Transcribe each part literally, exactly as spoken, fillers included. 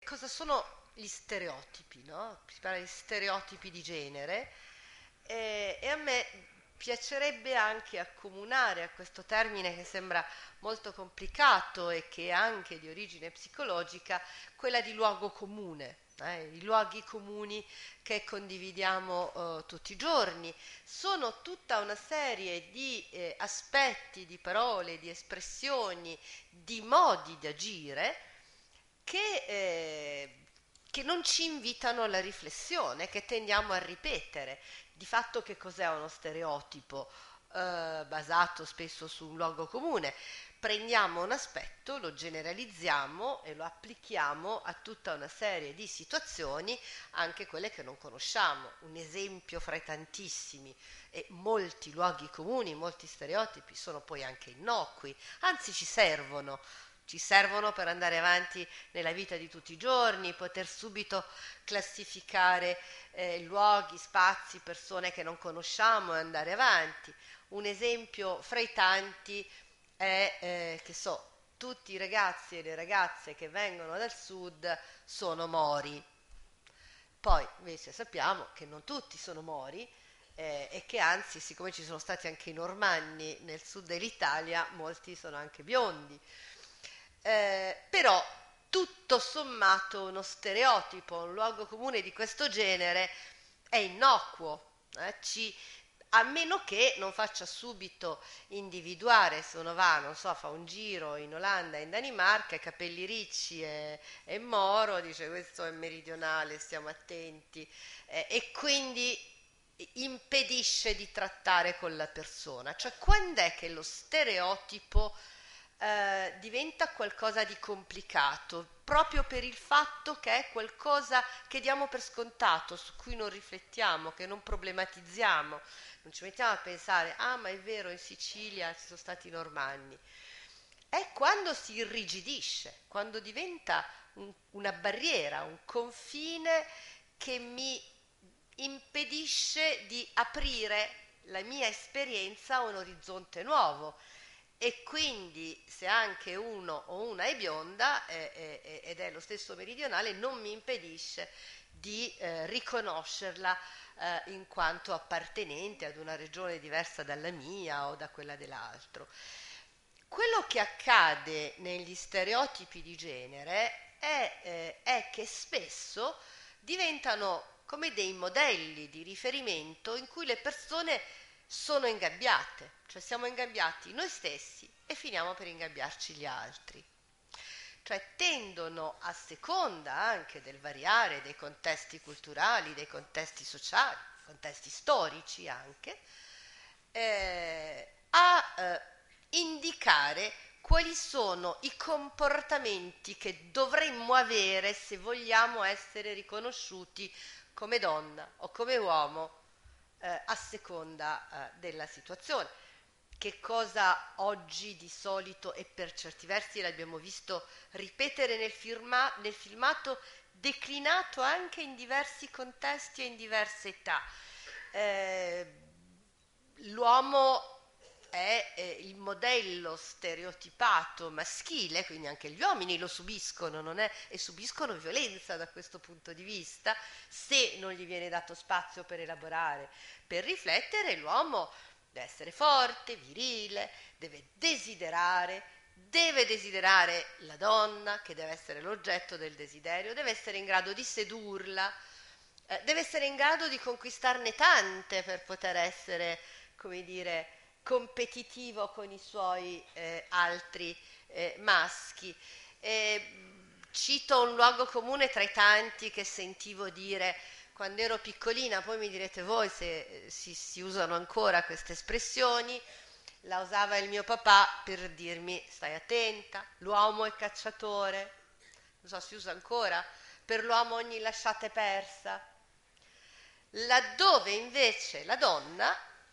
cosa sono gli stereotipi, no? Si parla di stereotipi di genere e, e a me piacerebbe anche accomunare a questo termine che sembra molto complicato e che è anche di origine psicologica, quella di luogo comune. Eh, i luoghi comuni che condividiamo eh, tutti i giorni sono tutta una serie di eh, aspetti, di parole, di espressioni, di modi di agire che, eh, che non ci invitano alla riflessione, che tendiamo a ripetere. Di fatto che cos'è uno stereotipo? Eh, basato spesso su un luogo comune. Prendiamo un aspetto, lo generalizziamo e lo applichiamo a tutta una serie di situazioni, anche quelle che non conosciamo. Un esempio fra i tantissimi, e molti luoghi comuni, molti stereotipi sono poi anche innocui, anzi ci servono, ci servono per andare avanti nella vita di tutti i giorni, poter subito classificare eh, luoghi, spazi, persone che non conosciamo e andare avanti. Un esempio fra i tanti è, eh, che so, tutti i ragazzi e le ragazze che vengono dal sud sono mori. Poi invece sappiamo che non tutti sono mori eh, e che anzi, siccome ci sono stati anche i normanni nel sud dell'Italia, molti sono anche biondi. Eh, però tutto sommato uno stereotipo, un luogo comune di questo genere è innocuo, eh, ci, a meno che non faccia subito individuare, se uno va, non so, fa un giro in Olanda, in Danimarca, i capelli ricci e, e moro, dice questo è meridionale, stiamo attenti, eh, e quindi impedisce di trattare con la persona. Cioè, quando è che lo stereotipo eh, diventa qualcosa di complicato? Proprio per il fatto che è qualcosa che diamo per scontato, su cui non riflettiamo, che non problematizziamo, non ci mettiamo a pensare, ah ma è vero, in Sicilia ci sono stati i normanni. È quando si irrigidisce, quando diventa un- una barriera, un confine che mi impedisce di aprire la mia esperienza a un orizzonte nuovo. E quindi se anche uno o una è bionda eh, eh, ed è lo stesso meridionale, non mi impedisce di eh, riconoscerla eh, in quanto appartenente ad una regione diversa dalla mia o da quella dell'altro. Quello che accade negli stereotipi di genere è, eh, è che spesso diventano come dei modelli di riferimento in cui le persone sono ingabbiate, cioè siamo ingabbiati noi stessi e finiamo per ingabbiarci gli altri. Cioè tendono, a seconda anche del variare dei contesti culturali, dei contesti sociali, contesti storici anche, eh, a eh, indicare quali sono i comportamenti che dovremmo avere se vogliamo essere riconosciuti come donna o come uomo eh, a seconda eh, della situazione. Che cosa oggi di solito e per certi versi l'abbiamo visto ripetere nel, firma- nel filmato, declinato anche in diversi contesti e in diverse età. Eh, l'uomo è eh, il modello stereotipato maschile, quindi anche gli uomini lo subiscono, non è? E subiscono violenza da questo punto di vista, se non gli viene dato spazio per elaborare, per riflettere. L'uomo deve essere forte, virile, deve desiderare, deve desiderare la donna, che deve essere l'oggetto del desiderio, deve essere in grado di sedurla, eh, deve essere in grado di conquistarne tante per poter essere, come dire, competitivo con i suoi eh, altri eh, maschi. E, cito un luogo comune tra i tanti che sentivo dire quando ero piccolina, poi mi direte voi se eh, si, si usano ancora queste espressioni. La usava il mio papà per dirmi stai attenta, l'uomo è cacciatore, non so, si usa ancora, per l'uomo ogni lasciata è persa, laddove invece la donna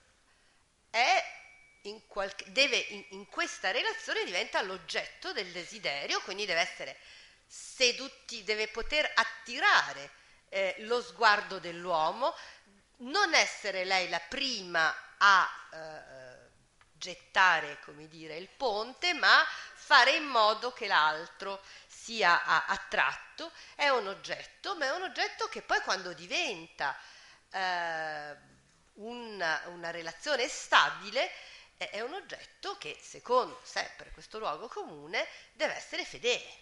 è in qualche, deve in, in questa relazione diventa l'oggetto del desiderio, quindi deve essere seduti, deve poter attirare eh, lo sguardo dell'uomo, non essere lei la prima a eh, gettare, come dire, il ponte, ma fare in modo che l'altro sia a- attratto, è un oggetto, ma è un oggetto che poi quando diventa eh, una, una relazione stabile è, è un oggetto che, secondo sempre questo luogo comune, deve essere fedele.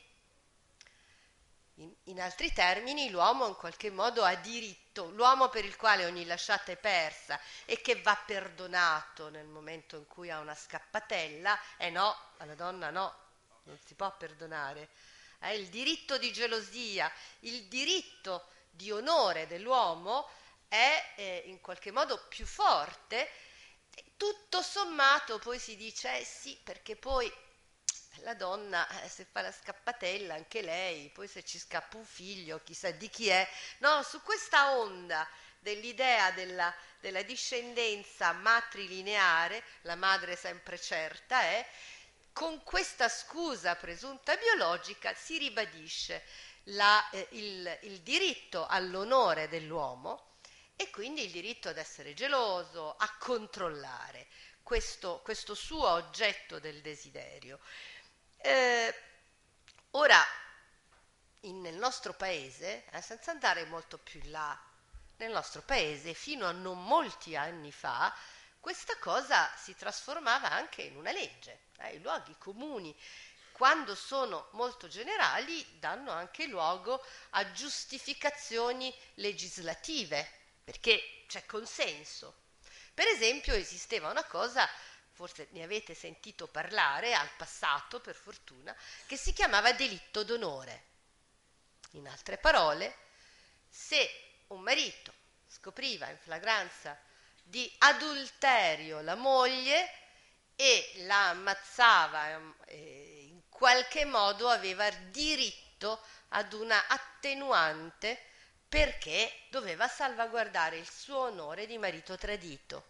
In, in altri termini, l'uomo in qualche modo ha diritto, l'uomo per il quale ogni lasciata è persa e che va perdonato nel momento in cui ha una scappatella, eh no, alla donna no, non si può perdonare. Eh, il diritto di gelosia, il diritto di onore dell'uomo è eh, in qualche modo più forte. Tutto sommato poi si dice eh sì, perché poi la donna eh, se fa la scappatella anche lei, poi se ci scappa un figlio chissà di chi è. No, su questa onda dell'idea della, della discendenza matrilineare, la madre sempre certa è, con questa scusa presunta biologica si ribadisce la, eh, il, il diritto all'onore dell'uomo e quindi il diritto ad essere geloso, a controllare questo, questo suo oggetto del desiderio. Eh, ora, in, nel nostro paese, eh, senza andare molto più in là, nel nostro paese, fino a non molti anni fa, questa cosa si trasformava anche in una legge. Eh, I luoghi comuni, quando sono molto generali, danno anche luogo a giustificazioni legislative, perché c'è consenso. Per esempio, esisteva una cosa, forse ne avete sentito parlare al passato, per fortuna, che si chiamava delitto d'onore. In altre parole, se un marito scopriva in flagranza di adulterio la moglie e la ammazzava, eh, in qualche modo aveva diritto ad una attenuante perché doveva salvaguardare il suo onore di marito tradito.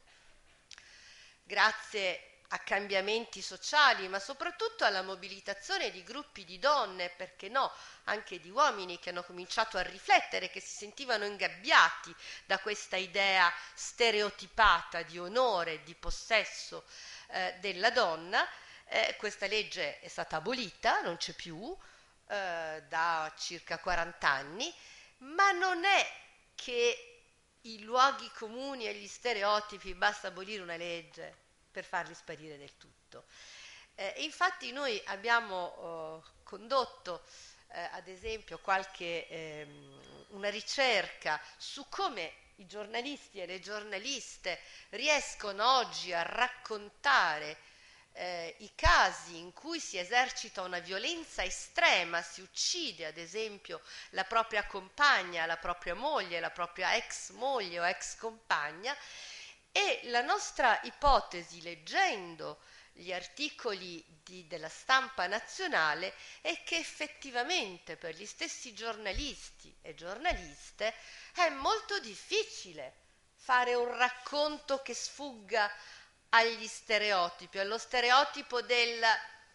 Grazie a cambiamenti sociali, ma soprattutto alla mobilitazione di gruppi di donne, perché no, anche di uomini che hanno cominciato a riflettere, che si sentivano ingabbiati da questa idea stereotipata di onore, di possesso eh, della donna, eh, questa legge è stata abolita, non c'è più eh, da circa quaranta anni, ma non è che i luoghi comuni e gli stereotipi basta abolire una legge per farli sparire del tutto. Eh, infatti noi abbiamo eh, condotto eh, ad esempio qualche ehm, una ricerca su come i giornalisti e le giornaliste riescono oggi a raccontare eh, i casi in cui si esercita una violenza estrema, si uccide ad esempio la propria compagna, la propria moglie, la propria ex moglie o ex compagna, e la nostra ipotesi, leggendo gli articoli di, della stampa nazionale, è che effettivamente per gli stessi giornalisti e giornaliste è molto difficile fare un racconto che sfugga agli stereotipi, allo stereotipo del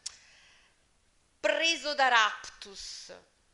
preso da raptus,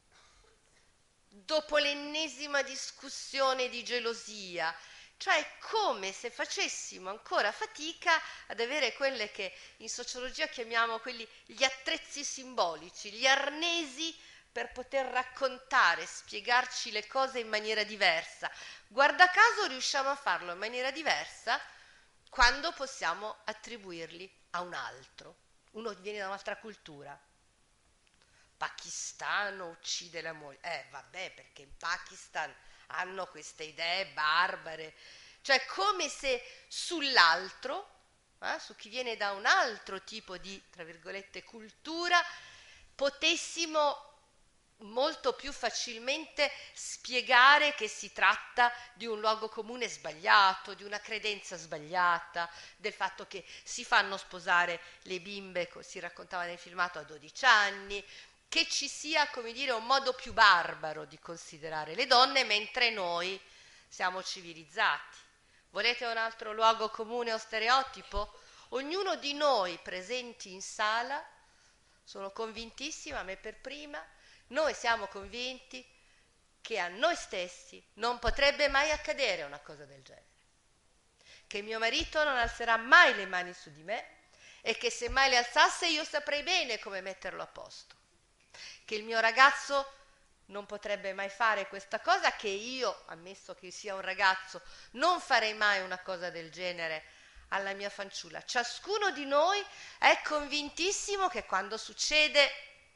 dopo l'ennesima discussione di gelosia, cioè è come se facessimo ancora fatica ad avere quelle che in sociologia chiamiamo quelli, gli attrezzi simbolici, gli arnesi per poter raccontare, spiegarci le cose in maniera diversa. Guarda caso riusciamo a farlo in maniera diversa quando possiamo attribuirli a un altro. Uno viene da un'altra cultura. Pakistano uccide la moglie. Eh, vabbè, perché in Pakistan hanno queste idee barbare. Cioè, come se sull'altro, eh, su chi viene da un altro tipo di, tra virgolette, cultura, potessimo molto più facilmente spiegare che si tratta di un luogo comune sbagliato, di una credenza sbagliata, del fatto che si fanno sposare le bimbe, si raccontava nel filmato, a dodici anni, che ci sia, come dire, un modo più barbaro di considerare le donne, mentre noi siamo civilizzati. Volete un altro luogo comune o stereotipo? Ognuno di noi presenti in sala, sono convintissima, me per prima, noi siamo convinti che a noi stessi non potrebbe mai accadere una cosa del genere, che mio marito non alzerà mai le mani su di me e che se mai le alzasse io saprei bene come metterlo a posto, che il mio ragazzo non potrebbe mai fare questa cosa, che io, ammesso che sia un ragazzo, non farei mai una cosa del genere alla mia fanciulla. Ciascuno di noi è convintissimo che quando succede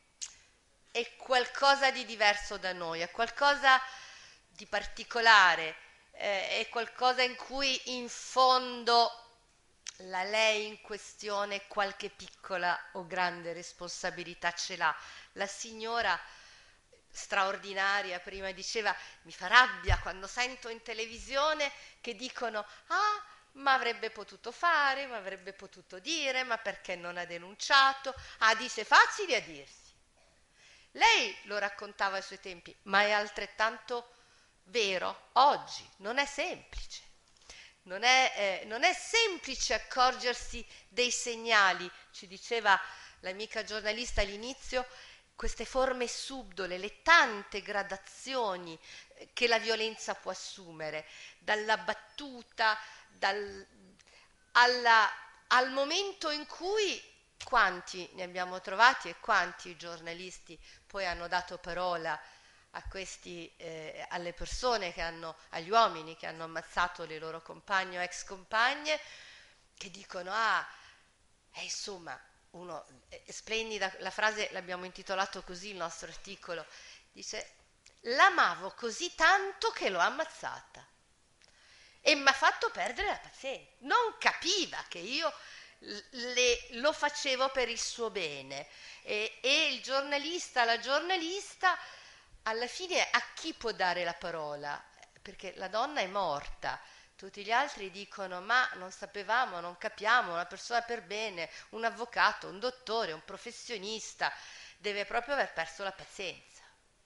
è qualcosa di diverso da noi, è qualcosa di particolare, eh, è qualcosa in cui in fondo la lei in questione qualche piccola o grande responsabilità ce l'ha. La signora straordinaria prima diceva: mi fa rabbia quando sento in televisione che dicono: ah, ma avrebbe potuto fare, ma avrebbe potuto dire, ma perché non ha denunciato? Ah, dice facili a dirsi. Lei lo raccontava ai suoi tempi, ma è altrettanto vero oggi, non è semplice. Non è, eh, non è semplice accorgersi dei segnali, ci diceva l'amica giornalista all'inizio, queste forme subdole, le tante gradazioni eh, che la violenza può assumere, dalla battuta, dal, alla, al momento in cui quanti ne abbiamo trovati e quanti giornalisti poi hanno dato parola a questi, eh, alle persone che hanno, agli uomini che hanno ammazzato le loro compagne o ex compagne, che dicono: ah, eh, insomma, uno, è splendida, la frase l'abbiamo intitolato così il nostro articolo, dice: l'amavo così tanto che l'ho ammazzata e mi ha fatto perdere la pazienza, non capiva che io le, lo facevo per il suo bene, e, e il giornalista, la giornalista, alla fine a chi può dare la parola? Perché la donna è morta, tutti gli altri dicono: ma non sapevamo, non capiamo, una persona per bene, un avvocato, un dottore, un professionista, deve proprio aver perso la pazienza.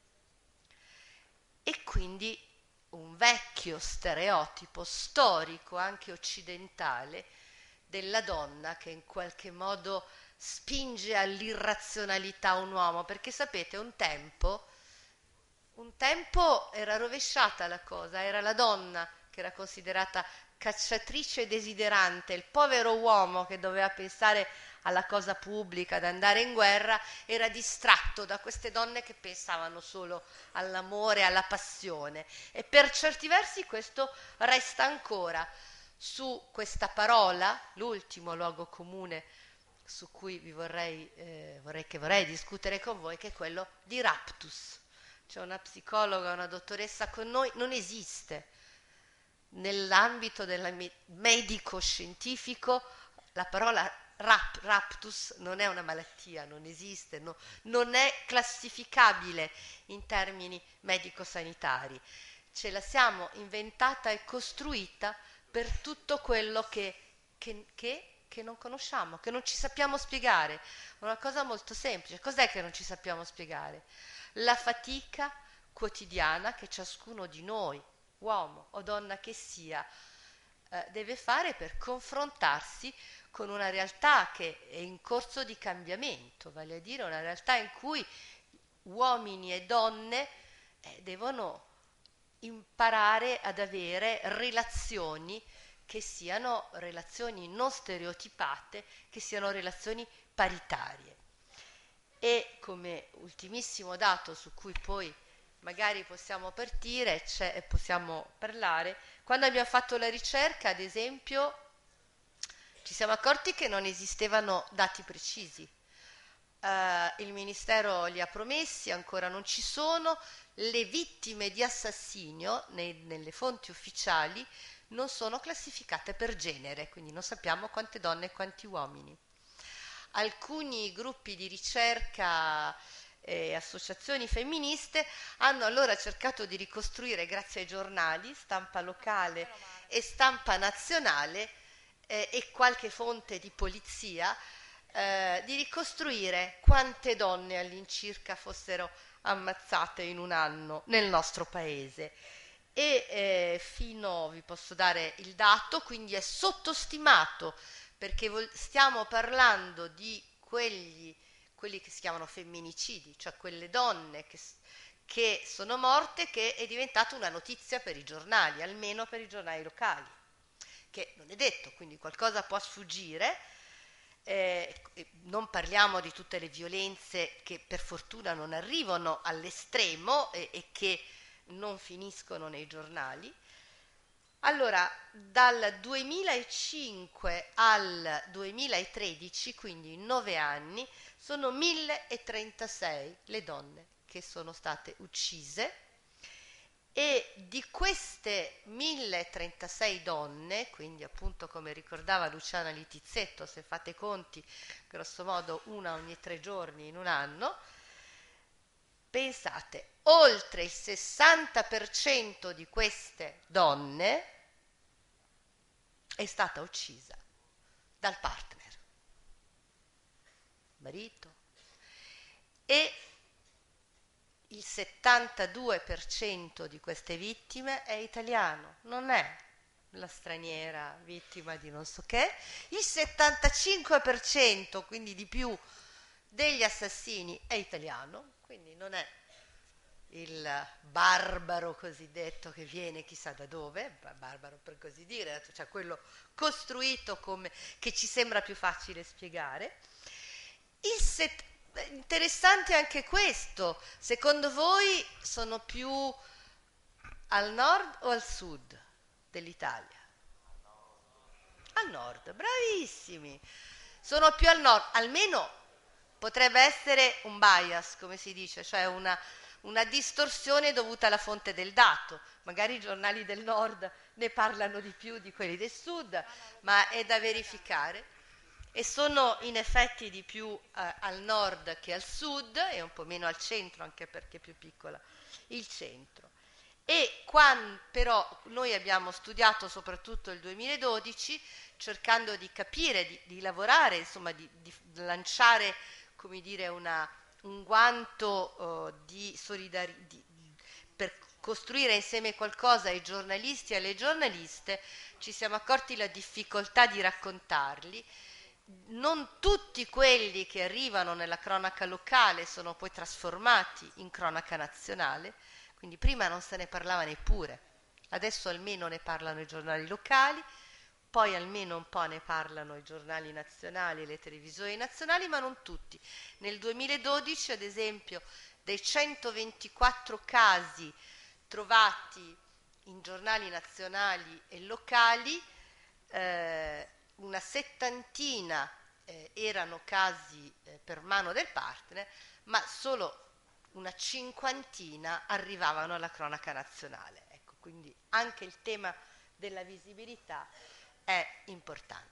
E quindi un vecchio stereotipo storico, anche occidentale, della donna che in qualche modo spinge all'irrazionalità un uomo, perché sapete, un tempo, un tempo era rovesciata la cosa, era la donna che era considerata cacciatrice desiderante, il povero uomo che doveva pensare alla cosa pubblica, ad andare in guerra, era distratto da queste donne che pensavano solo all'amore, alla passione. E per certi versi questo resta ancora su questa parola, l'ultimo luogo comune su cui vi vorrei, eh, vorrei che vorrei discutere con voi, che è quello di raptus. C'è una psicologa, una dottoressa con noi, non esiste nell'ambito del me- medico-scientifico la parola rap, raptus non è una malattia, non esiste, no, non è classificabile in termini medico-sanitari. Ce la siamo inventata e costruita per tutto quello che, che, che, che non conosciamo, che non ci sappiamo spiegare. Una cosa molto semplice. Cos'è che non ci sappiamo spiegare? La fatica quotidiana che ciascuno di noi, uomo o donna che sia, eh, deve fare per confrontarsi con una realtà che è in corso di cambiamento, vale a dire una realtà in cui uomini e donne eh, devono imparare ad avere relazioni che siano relazioni non stereotipate, che siano relazioni paritarie. E come ultimissimo dato su cui poi magari possiamo partire, c'è, possiamo parlare, quando abbiamo fatto la ricerca, ad esempio, ci siamo accorti che non esistevano dati precisi. Uh, il Ministero li ha promessi, ancora non ci sono. Le vittime di assassinio nei, nelle fonti ufficiali non sono classificate per genere, quindi non sappiamo quante donne e quanti uomini. Alcuni gruppi di ricerca e associazioni femministe hanno allora cercato di ricostruire, grazie ai giornali, stampa locale e stampa nazionale eh, e qualche fonte di polizia, eh, di ricostruire quante donne all'incirca fossero ammazzate in un anno nel nostro paese. E eh, fino, vi posso dare il dato, quindi è sottostimato, perché vol- stiamo parlando di quegli, quelli che si chiamano femminicidi, cioè quelle donne che, che sono morte, che è diventata una notizia per i giornali, almeno per i giornali locali, che non è detto, quindi qualcosa può sfuggire, Eh, non parliamo di tutte le violenze che per fortuna non arrivano all'estremo e, e che non finiscono nei giornali. Allora, dal duemilacinque al duemilatredici, quindi in nove anni, sono milletrentasei le donne che sono state uccise e di queste milletrentasei donne, quindi appunto come ricordava Luciana Litizzetto, se fate i conti, grosso modo una ogni tre giorni in un anno, pensate, oltre il sessanta per cento di queste donne è stata uccisa dal partner, marito, e il settantadue per cento di queste vittime è italiano, non è la straniera vittima di non so che, il settantacinque per cento, quindi di più, degli assassini è italiano, quindi non è il barbaro cosiddetto che viene chissà da dove, barbaro per così dire, cioè quello costruito come che ci sembra più facile spiegare. Il set, interessante anche questo, secondo voi sono più al nord o al sud dell'Italia? Al nord, bravissimi. Sono più al nord, almeno potrebbe essere un bias, come si dice, cioè una, una distorsione dovuta alla fonte del dato. Magari i giornali del nord ne parlano di più di quelli del sud, ma è da verificare. E sono in effetti di più eh, al nord che al sud e un po' meno al centro, anche perché è più piccola il centro. E quando, però noi abbiamo studiato soprattutto il duemiladodici cercando di capire, di, di lavorare, insomma di, di lanciare, come dire, una, un guanto uh, di solidarietà per costruire insieme qualcosa ai giornalisti e alle giornaliste. Ci siamo accorti la difficoltà di raccontarli. Non tutti quelli che arrivano nella cronaca locale sono poi trasformati in cronaca nazionale, quindi prima non se ne parlava neppure, adesso almeno ne parlano i giornali locali, poi almeno un po' ne parlano i giornali nazionali e le televisioni nazionali, ma non tutti. Nel duemiladodici, ad esempio, dei centoventiquattro casi trovati in giornali nazionali e locali, eh, una settantina eh, erano casi eh, per mano del partner, ma solo una cinquantina arrivavano alla cronaca nazionale. Ecco, quindi anche il tema della visibilità è importante.